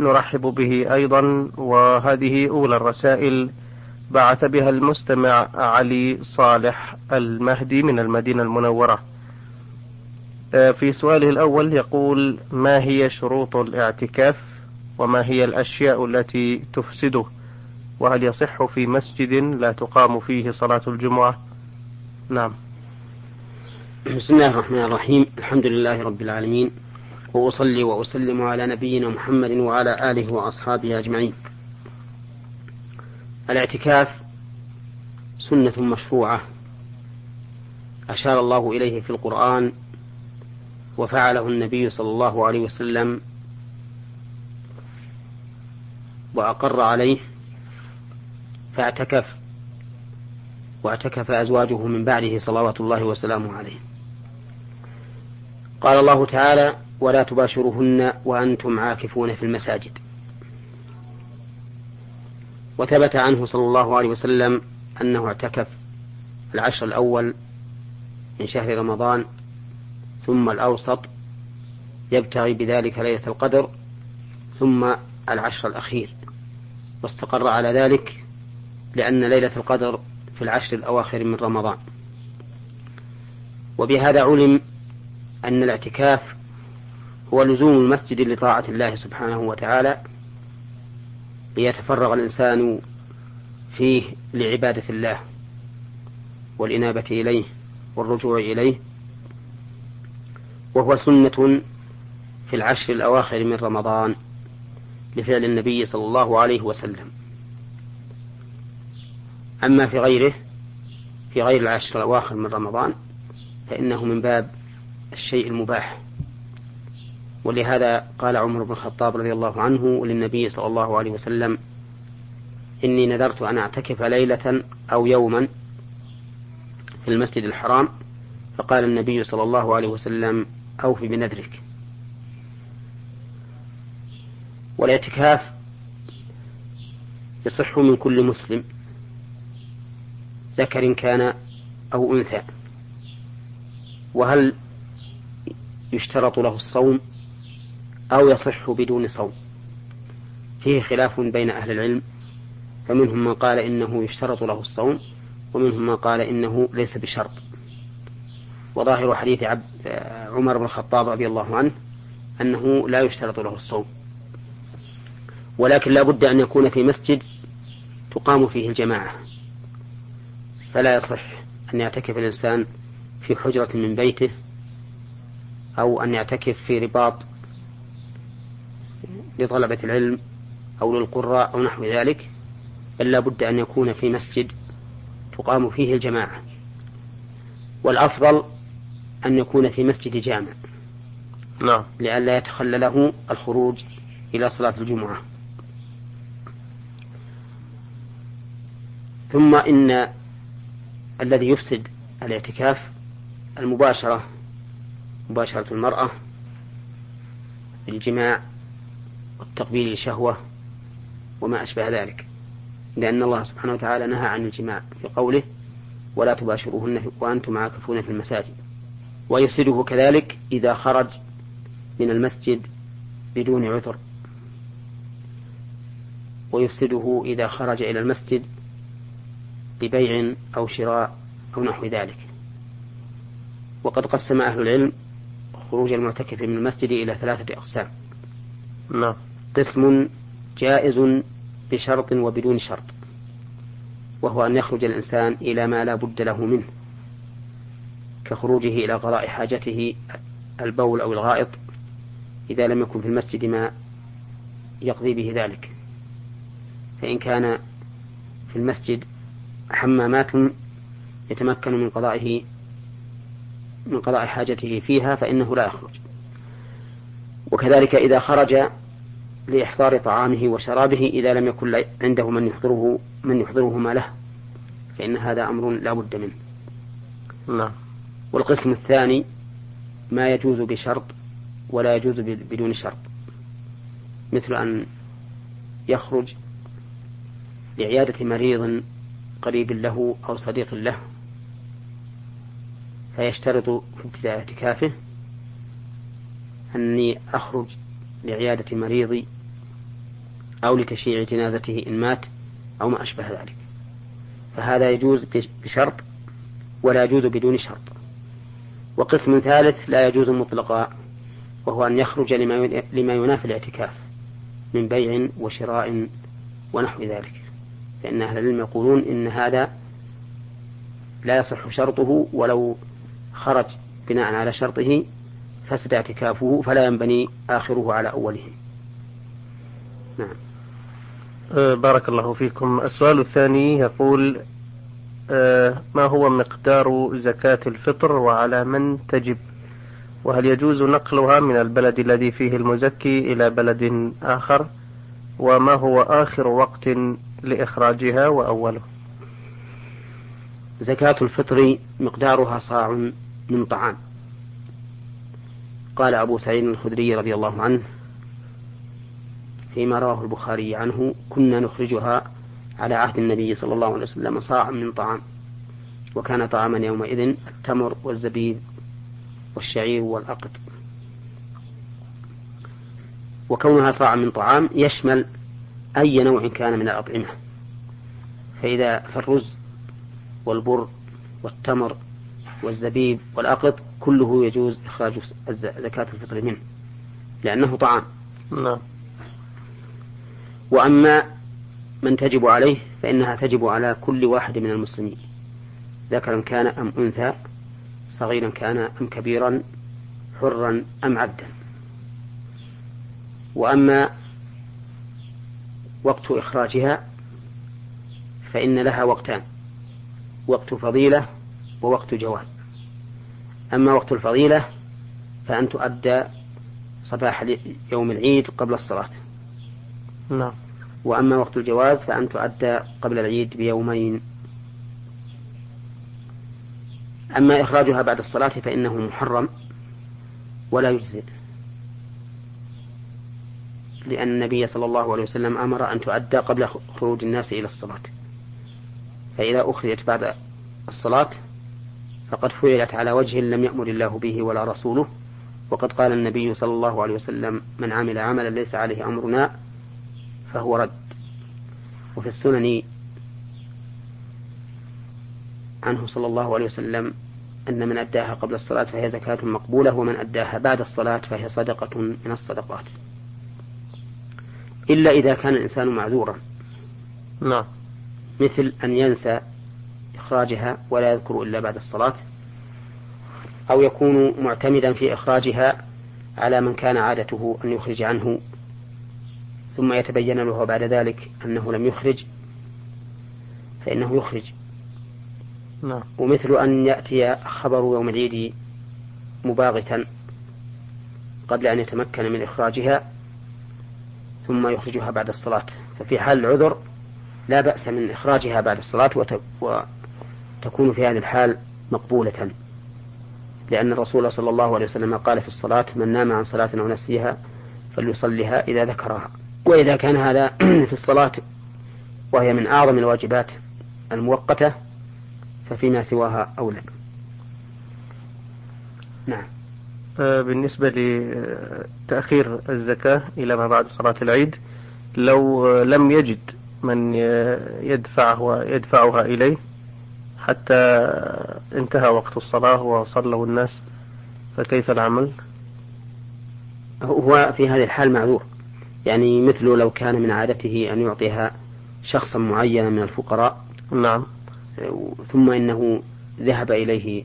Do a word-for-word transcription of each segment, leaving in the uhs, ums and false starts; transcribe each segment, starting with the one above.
نرحب به أيضا، وهذه أولى الرسائل بعث بها المستمع علي صالح المهدي من المدينة المنورة. في سؤاله الأول يقول: ما هي شروط الاعتكاف، وما هي الأشياء التي تفسده، وهل يصح في مسجد لا تقام فيه صلاة الجمعة؟ نعم. بسم الله الرحمن الرحيم. الحمد لله رب العالمين، وأصلي وأسلم على نبينا محمد وعلى آله وأصحابه أجمعين. الاعتكاف سنة مشروعة أشار الله إليه في القرآن، وفعله النبي صلى الله عليه وسلم وأقر عليه، فاعتكف واعتكف أزواجه من بعده صلوات الله وسلامه عليه. قال الله تعالى: ولا تباشروهن وأنتم عاكفون في المساجد. وثبت عنه صلى الله عليه وسلم أنه اعتكف العشر الأول من شهر رمضان، ثم الأوسط يبتغي بذلك ليلة القدر، ثم العشر الأخير، واستقر على ذلك لأن ليلة القدر في العشر الأواخر من رمضان. وبهذا علم أن الاعتكاف هو لزوم المسجد لطاعة الله سبحانه وتعالى، ليتفرغ الإنسان فيه لعبادة الله والإنابة إليه والرجوع إليه، وهو سنة في العشر الأواخر من رمضان لفعل النبي صلى الله عليه وسلم. أما في غيره في غير العشر الأواخر من رمضان فإنه من باب الشيء المباح. ولهذا قال عمر بن الخطاب رضي الله عنه للنبي صلى الله عليه وسلم: إني نذرت أن أعتكف ليلة أو يوما في المسجد الحرام. فقال النبي صلى الله عليه وسلم: أوفي بنذرك. والاعتكاف يصح من كل مسلم، ذكر كان أو أنثى. وهل يشترط له الصوم أو يصح بدون صوم؟ فيه خلاف بين أهل العلم، فمنهم من قال إنه يشترط له الصوم، ومنهم من قال إنه ليس بشرط. وظاهر حديث عمر بن الخطاب رضي الله عنه أنه لا يشترط له الصوم، ولكن لا بد أن يكون في مسجد تقام فيه الجماعة، فلا يصح أن يعتكف الإنسان في حجرة من بيته، أو أن يعتكف في رباط لطلبة العلم أو للقراء أو نحو ذلك، بل لا بد أن يكون في مسجد تقام فيه الجماعة. والأفضل أن يكون في مسجد جامع، نعم، لئلا يتخلله الخروج إلى صلاة الجمعة. ثم إن الذي يفسد الاعتكاف المباشرة، مباشرة المرأة بالجماع والتقبيل للشهوة وما أشبه ذلك، لأن الله سبحانه وتعالى نهى عن الجماع في قوله: ولا تباشروهن وأنتم عاكفون في المساجد. ويفسده كذلك إذا خرج من المسجد بدون عذر، ويفسده إذا خرج إلى المسجد ببيع أو شراء أو نحو ذلك. وقد قسم أهل العلم خروج المعتكف من المسجد إلى ثلاثة أقسام. نعم. قسم جائز بشرط وبدون شرط، وهو أن يخرج الإنسان إلى ما لا بد له منه، كخروجه إلى قضاء حاجته البول أو الغائط، إذا لم يكن في المسجد ما يقضي به ذلك. فإن كان في المسجد حمامات يتمكن من قضائه من قضاء حاجته فيها فإنه لا يخرج. وكذلك إذا خرج لإحضار طعامه وشرابه إذا لم يكن عنده من يحضره من يحضرهما له، فإن هذا أمر لا بد منه. نعم. والقسم الثاني ما يجوز بشرط ولا يجوز بدون شرط، مثل أن يخرج لعيادة مريض قريب له أو صديق له، فيشترط في ابتداء اعتكافه أني أخرج لعيادة مريضي أو لتشييع جنازته إن مات أو ما أشبه ذلك، فهذا يجوز بشرط ولا يجوز بدون شرط. وقسم ثالث لا يجوز مطلقا، وهو أن يخرج لما ينافي الاعتكاف من بيع وشراء ونحو ذلك، فإن أهل العلم يقولون إن هذا لا يصح شرطه، ولو خرج بناء على شرطه فسد اعتكافه، فلا ينبني آخره على أوله. نعم. أه بارك الله فيكم. السؤال الثاني يقول أه ما هو مقدار زكاة الفطر وعلى من تجب، وهل يجوز نقلها من البلد الذي فيه المزكي إلى بلد آخر، وما هو آخر وقت لإخراجها وأوله؟ زكاة الفطر مقدارها صاع من طعام. قال أبو سعيد الخدري رضي الله عنه فيما رواه البخاري عنه: كنا نخرجها على عهد النبي صلى الله عليه وسلم صاعا من طعام، وكان طعاما يومئذ التمر والزبيب والشعير والأقط. وكونها صاعا من طعام يشمل أي نوع كان من الأطعمة، فإذا فالرز والبر والتمر والزبيب والأقط كله يجوز إخراج زكاة الفطر منه لأنه طعام. نعم. وأما من تجب عليه فإنها تجب على كل واحد من المسلمين، ذكرا كان أم أنثى، صغيرا كان أم كبيرا، حرا أم عبدا. وأما وقت إخراجها فإن لها وقتان: وقت فضيلة ووقت جواز. أما وقت الفضيلة فأن تؤدى صباح يوم العيد قبل الصلاة. نعم. وأما وقت الجواز فأن تؤدى قبل العيد بيومين. أما إخراجها بعد الصلاة فإنه محرم ولا يجزئ، لأن النبي صلى الله عليه وسلم أمر أن تؤدى قبل خروج الناس إلى الصلاة، فإذا أخرجت بعد الصلاة فقد فعلت على وجه لم يأمر الله به ولا رسوله. وقد قال النبي صلى الله عليه وسلم: من عمل عملا ليس عليه أمرنا فهو رد. وفي السنن عنه صلى الله عليه وسلم أن من أداها قبل الصلاة فهي زكاة مقبولة، ومن أداها بعد الصلاة فهي صدقة من الصدقات، إلا إذا كان الإنسان معذورا. نعم. مثل أن ينسى إخراجها ولا يذكر إلا بعد الصلاة، أو يكون معتمدا في إخراجها على من كان عادته أن يخرج عنه ثم يتبين له بعد ذلك أنه لم يخرج فإنه يخرج. نعم. ومثل أن يأتي خبر يوم العيد مباغتا قبل أن يتمكن من إخراجها ثم يخرجها بعد الصلاة، ففي حال العذر لا بأس من إخراجها بعد الصلاة وتكون في هذه الحال مقبولة، لأن الرسول صلى الله عليه وسلم قال في الصلاة: من نام عن صلاة أو نسيها فليصلها إذا ذكرها. وإذا كان هذا في الصلاة وهي من أعظم الواجبات المؤقتة ففيما سواها أولى. نعم. بالنسبة لتأخير الزكاة إلى ما بعد صلاة العيد، لو لم يجد من يدفعه يدفعها إليه حتى انتهى وقت الصلاة وصلوا الناس، فكيف العمل؟ هو في هذه الحال معذور، يعني مثل لو كان من عادته أن يعطيها شخصا معينا من الفقراء. نعم. ثم إنه ذهب إليه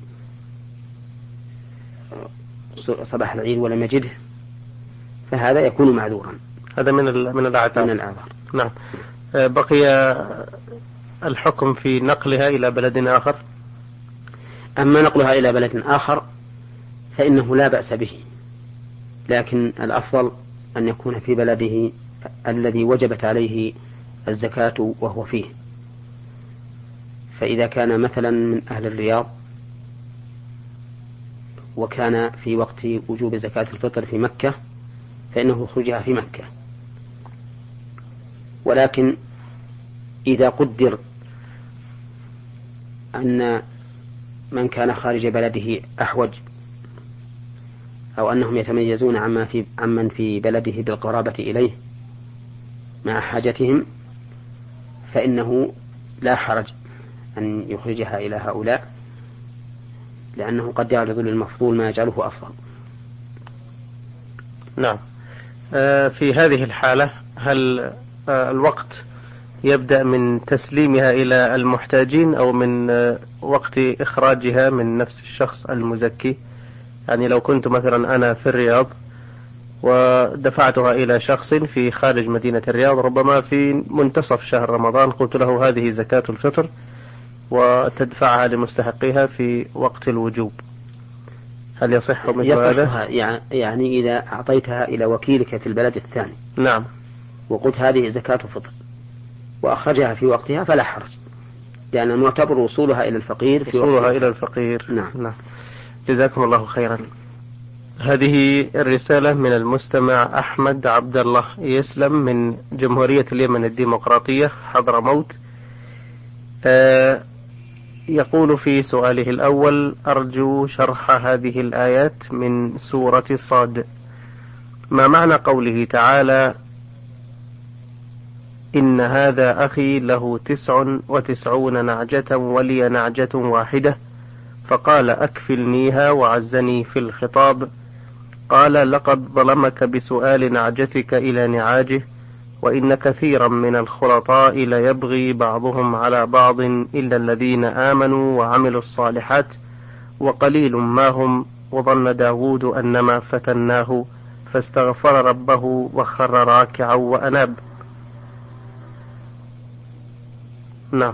صباح العيد ولم يجده، فهذا يكون معذورا. هذا من من الأعذار. من الأعذار. نعم. بقي الحكم في نقلها إلى بلد آخر. أما نقلها إلى بلد آخر فإنه لا بأس به، لكن الأفضل أن يكون في بلده الذي وجبت عليه الزكاة وهو فيه. فإذا كان مثلا من أهل الرياض وكان في وقت وجوب زكاة الفطر في مكة فإنه يخرجها في مكة. ولكن إذا قدر أن من كان خارج بلده أحوج، أو أنهم يتميزون عما في عمن في بلده بالقرابة إليه، مع حاجتهم فإنه لا حرج أن يخرجها إلى هؤلاء، لأنه قد يعرض للمفضول ما يجعله أفضل. نعم. في هذه الحالة هل الوقت يبدأ من تسليمها إلى المحتاجين أو من وقت إخراجها من نفس الشخص المزكي؟ يعني لو كنت مثلا أنا في الرياض ودفعتها إلى شخص في خارج مدينة الرياض، ربما في منتصف شهر رمضان، قلت له هذه زكاة الفطر وتدفعها لمستحقيها في وقت الوجوب، هل يصح مثل هذا؟ يعني إذا أعطيتها إلى وكيلك في البلد الثاني، نعم، وقلت هذه زكاة فطر وأخرجها في وقتها فلا حرج، لأن المعتبر وصولها إلى الفقير في وصولها إلى الفقير. نعم. نعم. جزاكم الله خيرا. هذه الرسالة من المستمع أحمد عبد الله يسلم من جمهورية اليمن الديمقراطية حضرموت. آه يقول في سؤاله الأول: أرجو شرح هذه الآيات من سورة صاد. ما معنى قوله تعالى: إن هذا أخي له تسع وتسعون نعجة ولي نعجة واحدة فقال أكفلنيها وعزني في الخطاب؟ قال: لقد ظلمك بسؤال نعجتك إلى نعاجه، وإن كثيرا من الخلطاء ليبغي بعضهم على بعض إلا الذين آمنوا وعملوا الصالحات وقليل ما هم، وظن داود أنما فتناه فاستغفر ربه وخر راكعا وأناب. نعم.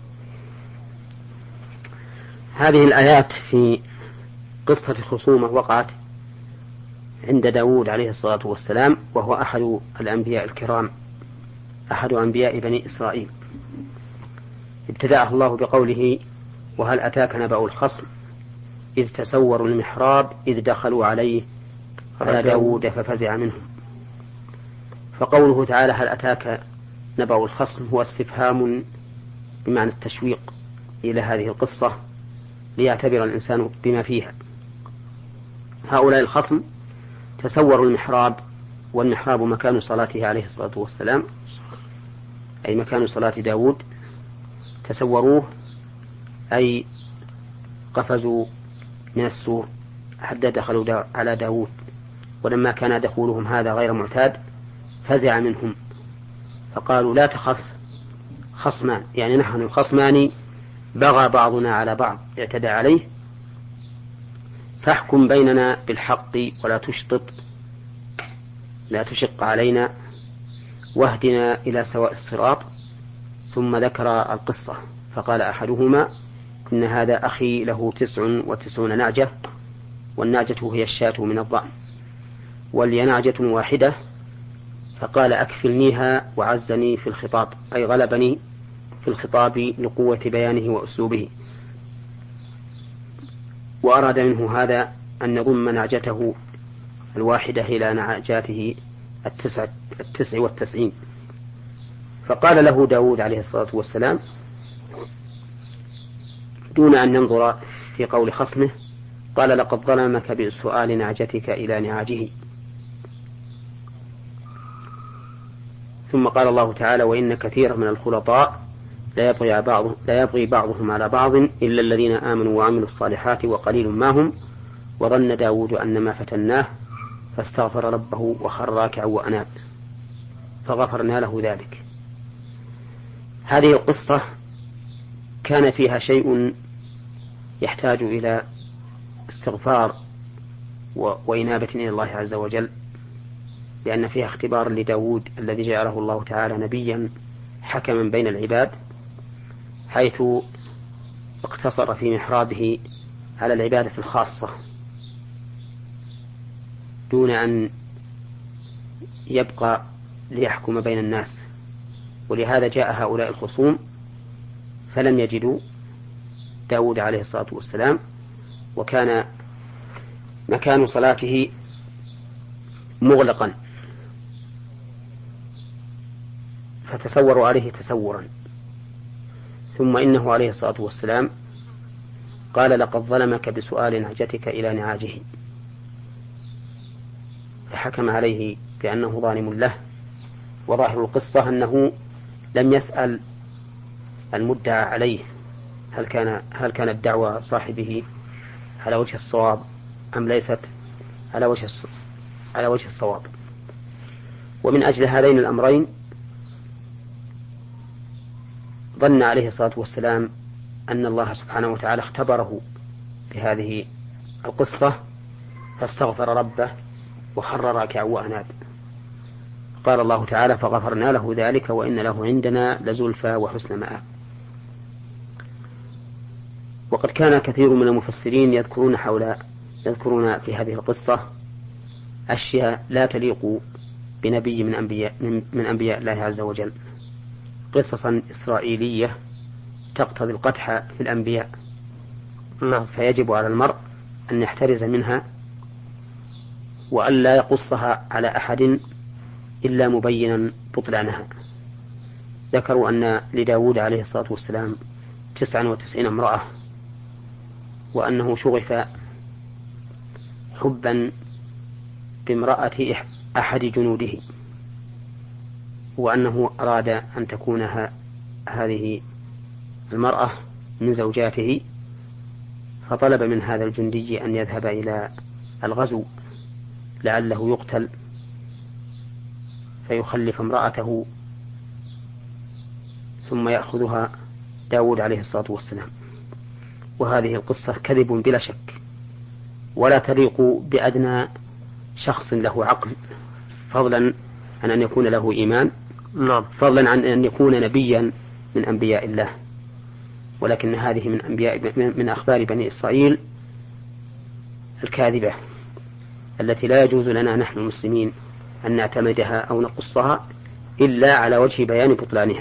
هذه الآيات في قصة خصومة وقعت عند داود عليه الصلاة والسلام، وهو أحد الأنبياء الكرام، أحد أنبياء بني إسرائيل. ابتدأه الله بقوله: وهل أتاك نبأ الخصم إذ تسوروا المحراب إذ دخلوا عليه على داود ففزع منهم. فقوله تعالى هل أتاك نبأ الخصم هو استفهام بمعنى التشويق إلى هذه القصة ليعتبر الإنسان بما فيها. هؤلاء الخصم تسوروا المحراب، والمحراب مكان صلاته عليه الصلاة والسلام، أي مكان صلاة داود. تسوروه أي قفزوا من السور حتى دخلوا دا على داود، ولما كان دخولهم هذا غير معتاد فزع منهم فقالوا: لا تخف، خصمان، يعني نحن خصمان بغى بعضنا على بعض اعتدى عليه، فاحكم بيننا بالحق ولا تشطط، لا تشق علينا، واهدنا إلى سواء الصراط. ثم ذكر القصة فقال أحدهما: إن هذا أخي له تسع وتسعون نعجة، والنعجة هي الشاة من الضأن، ولي نعجة واحدة، فقال أكفلنيها وعزني في الخطاب، أي غلبني في الخطاب لقوة بيانه وأسلوبه. وأراد منه هذا أن يضم نعجته الواحدة إلى نعجاته التسع, التسع والتسعين. فقال له داود عليه الصلاة والسلام دون أن ينظر في قول خصمه، قال: لقد ظلمك بسؤال نعجتك إلى نعاجه. ثم قال الله تعالى: وإن كثيرا من الخلطاء لا يبغي, بعض لا يبغي بعضهم على بعض إلا الذين آمنوا وعملوا الصالحات وقليل ما هم، وظن داود أنما فتناه فاستغفر ربه وخر راكعا وأناب فغفرنا له ذلك. هذه القصة كان فيها شيء يحتاج إلى استغفار وإنابة إلى الله عز وجل، لأن فيها اختبار لداود الذي جعله الله تعالى نبيا حكما بين العباد، حيث اقتصر في محرابه على العبادة الخاصة دون أن يبقى ليحكم بين الناس. ولهذا جاء هؤلاء الخصوم فلم يجدوا داود عليه الصلاة والسلام، وكان مكان صلاته مغلقا، فتسوروا عليه تسورا. ثم إنه عليه الصلاة والسلام قال: لقد ظلمك بسؤال نعجتك إلى نعاجه، فحكم عليه بأنه ظالم له وظاهر القصة أنه لم يسأل المدعى عليه هل كان هل كانت دعوى صاحبه على وجه الصواب أم ليست على وجه على وجه الصواب. ومن أجل هذين الأمرين ظن عليه الصلاة والسلام أن الله سبحانه وتعالى اختبره بهذه القصة فاستغفر ربه وخر راكعا وأناب. قال الله تعالى: فغفرنا له ذلك وإن له عندنا لزلفى وحسن مآب. وقد كان كثير من المفسرين يذكرون حول يذكرون في هذه القصة أشياء لا تليق بنبي من أنبياء من أنبياء الله عز وجل، قصصا إسرائيلية تقتضي القدح في الأنبياء، فيجب على المرء أن يحترز منها وألا يقصها على أحد إلا مبينا بطلانها. ذكروا أن لداود عليه الصلاة والسلام تسعا وتسعين امرأة، وأنه شغف حبا بامرأة أحد جنوده، وأنه أراد أن تكون هذه المرأة من زوجاته، فطلب من هذا الجندي أن يذهب إلى الغزو لعله يقتل فيخلف امرأته ثم يأخذها داود عليه الصلاة والسلام. وهذه القصة كذب بلا شك، ولا تليق بأدنى شخص له عقل، فضلا عن أن يكون له إيمان، فضلا عن أن يكون نبيا من أنبياء الله. ولكن هذه من أنبياء من أخبار بني إسرائيل الكاذبة التي لا يجوز لنا نحن المسلمين أن نعتمدها أو نقصها إلا على وجه بيان بطلانها.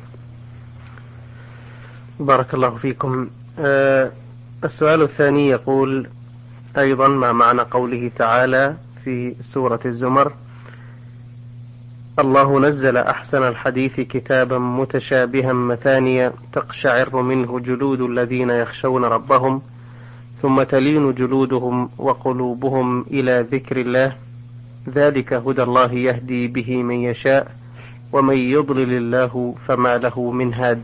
بارك الله فيكم. أه السؤال الثاني يقول أيضا: ما معنى قوله تعالى في سورة الزمر: الله نزل أحسن الحديث كتابا متشابها مثانيا تقشعر منه جلود الذين يخشون ربهم ثم تلين جلودهم وقلوبهم إلى ذكر الله ذلك هدى الله يهدي به من يشاء ومن يضلل الله فما له من هاد.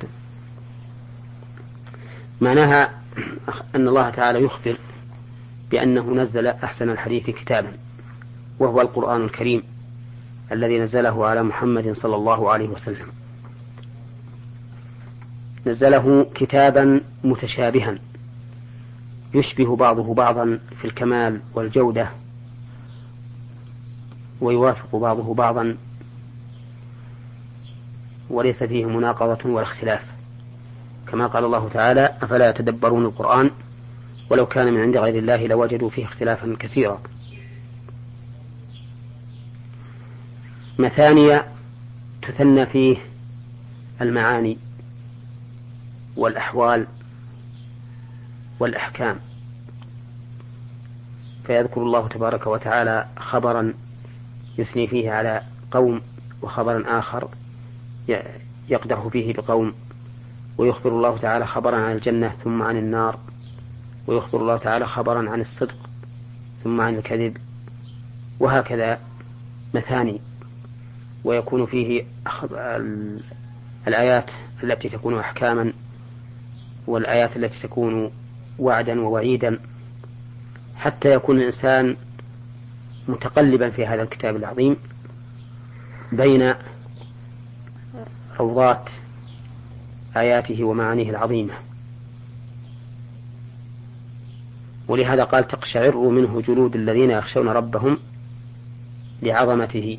معناها أن الله تعالى يخبر بأنه نزل أحسن الحديث كتابا، وهو القرآن الكريم الذي نزله على محمد صلى الله عليه وسلم. نزله كتابا متشابها يشبه بعضه بعضا في الكمال والجودة، ويوافق بعضه بعضا وليس فيه مناقضة ولا اختلاف، كما قال الله تعالى: أفلا يتدبرون القرآن ولو كان من عند غير الله لوجدوا فيه اختلافا كثيرا. مثانية تثنى فيه المعاني والأحوال والأحكام، فيذكر الله تبارك وتعالى خبرا يثني فيه على قوم، وخبرا آخر يقدح فيه بقوم، ويخبر الله تعالى خبرا عن الجنة ثم عن النار، ويخبر الله تعالى خبرا عن الصدق ثم عن الكذب، وهكذا مثاني. ويكون فيه الآيات التي تكون أحكاما، والآيات التي تكون وعدا ووعيدا، حتى يكون الإنسان متقلبا في هذا الكتاب العظيم بين روضات آياته ومعانيه العظيمة. ولهذا قال: تقشعر منه جلود الذين يخشون ربهم لعظمته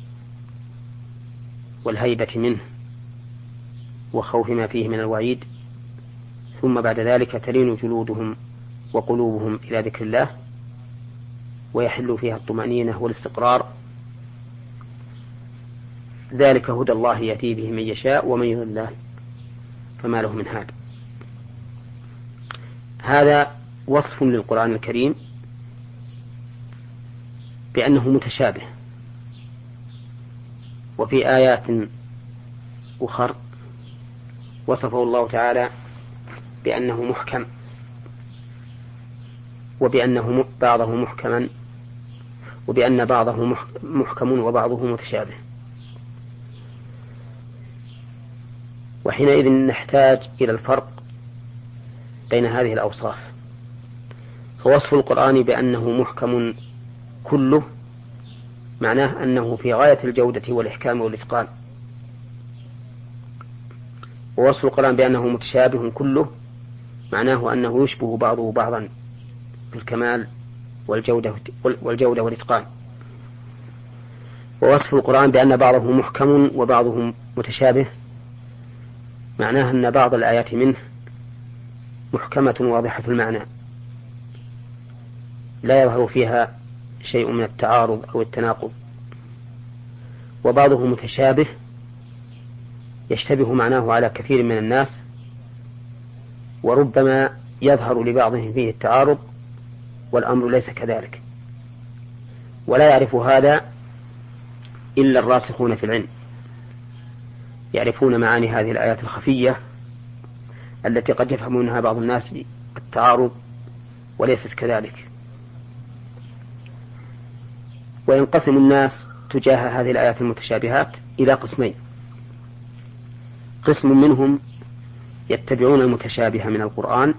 والهيبة منه وخوف ما فيه من الوعيد، ثم بعد ذلك تلين جلودهم وقلوبهم إلى ذكر الله ويحل فيها الطمأنينة والاستقرار. ذلك هدى الله يأتي به من يشاء ومن يضلل الله فما له من هاد. هذا وصف للقرآن الكريم بأنه متشابه. وفي آيات أخر وصفه الله تعالى بأنه محكم، وبأنه بعضه محكما، وبأن بعضه محكم وبعضه متشابه. وحينئذ نحتاج إلى الفرق بين هذه الأوصاف. فوصف القرآن بأنه محكم كله معناه أنه في غاية الجودة والإحكام والإتقان، ووصف القرآن بأنه متشابه كله معناه أنه يشبه بعضه بعضا في الكمال والجودة والجودة والإتقان. ووصف القرآن بأن بعضه محكم وبعضه متشابه معناه أن بعض الآيات منه محكمة واضحة المعنى لا يظهر فيها شيء من التعارض أو التناقض، وبعضه متشابه يشتبه معناه على كثير من الناس، وربما يظهر لبعضهم فيه التعارض والأمر ليس كذلك، ولا يعرف هذا إلا الراسخون في العلم، يعرفون معاني هذه الآيات الخفية التي قد يفهم منها بعض الناس التعارض وليست كذلك. وينقسم الناس تجاه هذه الآيات المتشابهات إلى قسمين: قسم منهم يتبعون المتشابه من القرآن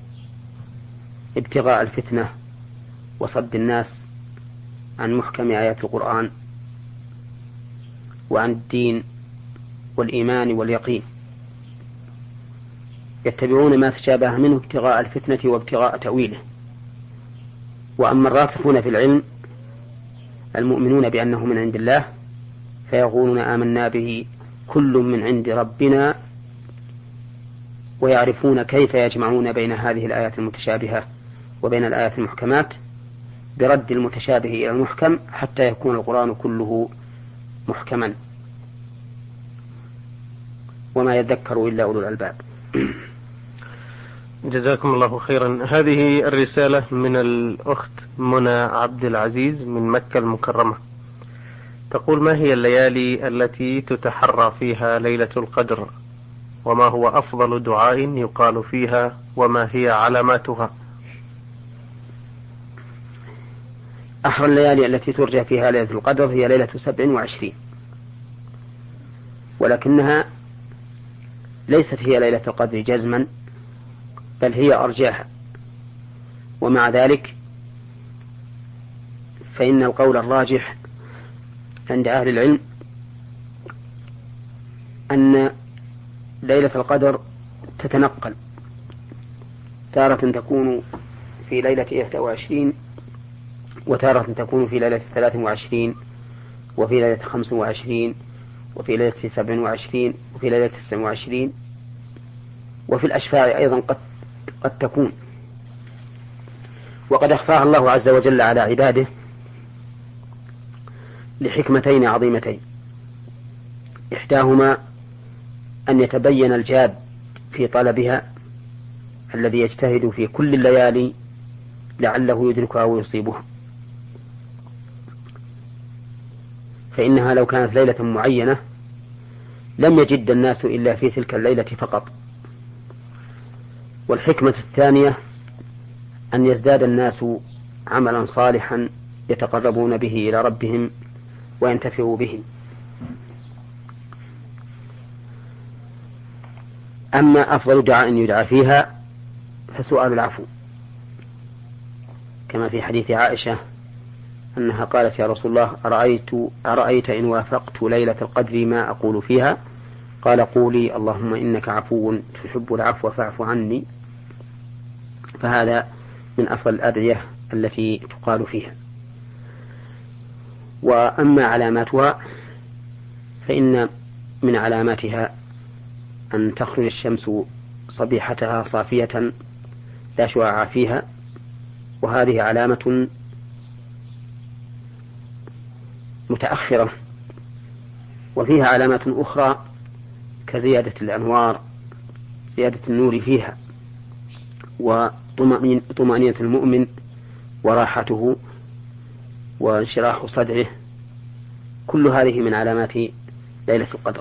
ابتغاء الفتنة وصد الناس عن محكم آيات القرآن وعن الدين والإيمان واليقين، يتبعون ما تشابه منه ابتغاء الفتنة وابتغاء تأويله. وأما الراسخون في العلم المؤمنون بأنه من عند الله فيقولون آمنا به كل من عند ربنا، ويعرفون كيف يجمعون بين هذه الآيات المتشابهة وبين الآيات المحكمات برد المتشابه إلى المحكم حتى يكون القرآن كله محكما، وما يذكر إلا أولو الألباب. جزاكم الله خيرا. هذه الرسالة من الأخت منى عبد العزيز من مكة المكرمة، تقول: ما هي الليالي التي تتحرى فيها ليلة القدر؟ وما هو أفضل دعاء يقال فيها؟ وما هي علاماتها؟ أحرى الليالي التي ترجى فيها ليلة القدر هي ليلة سبع وعشرين، ولكنها ليست هي ليلة القدر جزما، بل هي أرجاها. ومع ذلك فإن القول الراجح عند أهل العلم أن ليلة القدر تتنقل، تارة تكون في ليلة إحدى وعشرين، وتارة تكون في ليلة ثلاث وعشرين، وفي ليلة خمس وعشرين، وفي ليلة سبع وعشرين، وفي ليلة تسع وعشرين، وفي الأشفاع أيضا قد, قد تكون. وقد أخفاها الله عز وجل على عباده لحكمتين عظيمتين: إحداهما أن يتبين الجاد في طلبها الذي يجتهد في كل الليالي لعله يدركها ويصيبها، فإنها لو كانت ليلة معينة لم يجد الناس إلا في تلك الليلة فقط. والحكمة الثانية أن يزداد الناس عملا صالحا يتقربون به إلى ربهم وينتفعوا به. أما أفضل دعاء يدعى فيها فسؤال العفو، كما في حديث عائشة أنها قالت: يا رسول الله أرأيت, أرأيت إن وافقت ليلة القدر ما أقول فيها؟ قال: قولي اللهم إنك عفو تحب العفو فاعف عني. فهذا من أفضل الأدعية التي تقال فيها. وأما علاماتها فإن من علاماتها أن تخرج الشمس صبيحتها صافية لا شعاع فيها، وهذه علامة متأخرة. وفيها علامات أخرى كزيادة الأنوار، زيادة النور فيها، وطمأنينة المؤمن وراحته وانشراح صدره، كل هذه من علامات ليلة القدر.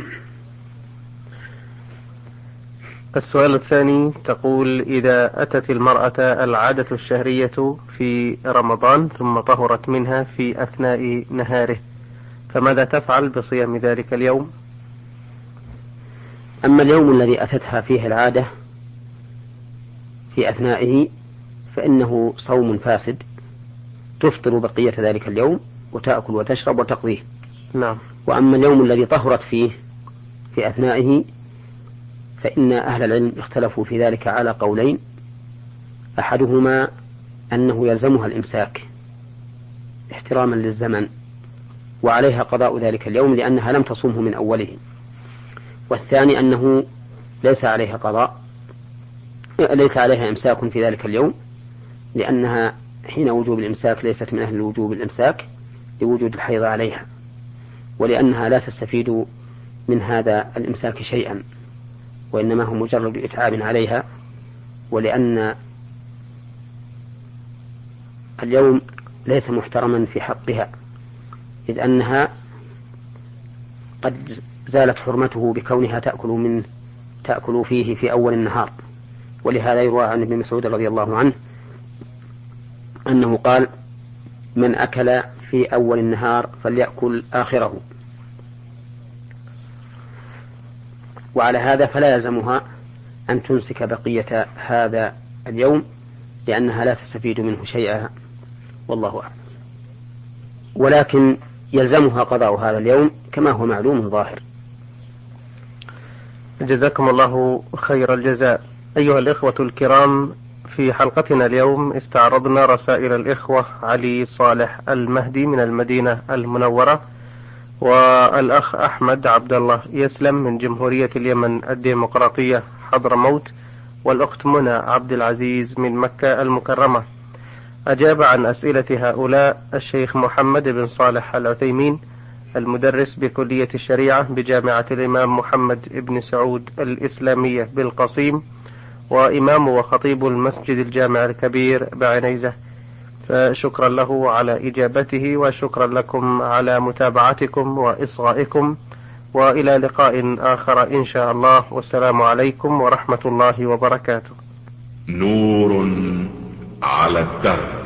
السؤال الثاني تقول: إذا أتت المرأة العادة الشهرية في رمضان ثم طهرت منها في أثناء نهاره، فماذا تفعل بصيام ذلك اليوم؟ أما اليوم الذي أتتها فيه العادة في أثنائه فإنه صوم فاسد، تفطر بقية ذلك اليوم وتأكل وتشرب وتقضيه. نعم. وأما اليوم الذي طهرت فيه في أثنائه فإن أهل العلم اختلفوا في ذلك على قولين، أحدهما أنه يلزمها الإمساك احتراما للزمن وعليها قضاء ذلك اليوم لأنها لم تصومه من أوله، والثاني أنه ليس عليها قضاء ليس عليها إمساك في ذلك اليوم لأنها حين وجوب الإمساك ليست من أهل الوجوب الإمساك لوجود الحيض عليها، ولأنها لا تستفيد من هذا الإمساك شيئا وإنما هو مجرد إتعاب عليها، ولأن اليوم ليس محترما في حقها إذ أنها قد زالت حرمته بكونها تأكل منه تأكل فيه في أول النهار. ولهذا يروى عن ابن مسعود رضي الله عنه أنه قال: من أكل في أول النهار فليأكل آخره. وعلى هذا فلا يلزمها أن تمسك بقية هذا اليوم لأنها لا تستفيد منه شيئا والله أعلم، ولكن يلزمها قضاء هذا اليوم كما هو معلوم ظاهر. جزاكم الله خير الجزاء. أيها الإخوة الكرام، في حلقتنا اليوم استعرضنا رسائل الإخوة علي صالح المهدي من المدينة المنورة، والأخ أحمد عبد الله يسلم من جمهورية اليمن الديمقراطية حضرموت، والأخت منى عبد العزيز من مكة المكرمة. أجاب عن أسئلة هؤلاء الشيخ محمد بن صالح العثيمين المدرس بكلية الشريعة بجامعة الإمام محمد بن سعود الإسلامية بالقصيم، وإمام وخطيب المسجد الجامع الكبير بعنيزة، فشكرا له على إجابته وشكرا لكم على متابعتكم وإصغائكم، وإلى لقاء آخر إن شاء الله، والسلام عليكم ورحمة الله وبركاته. نور على الدرب.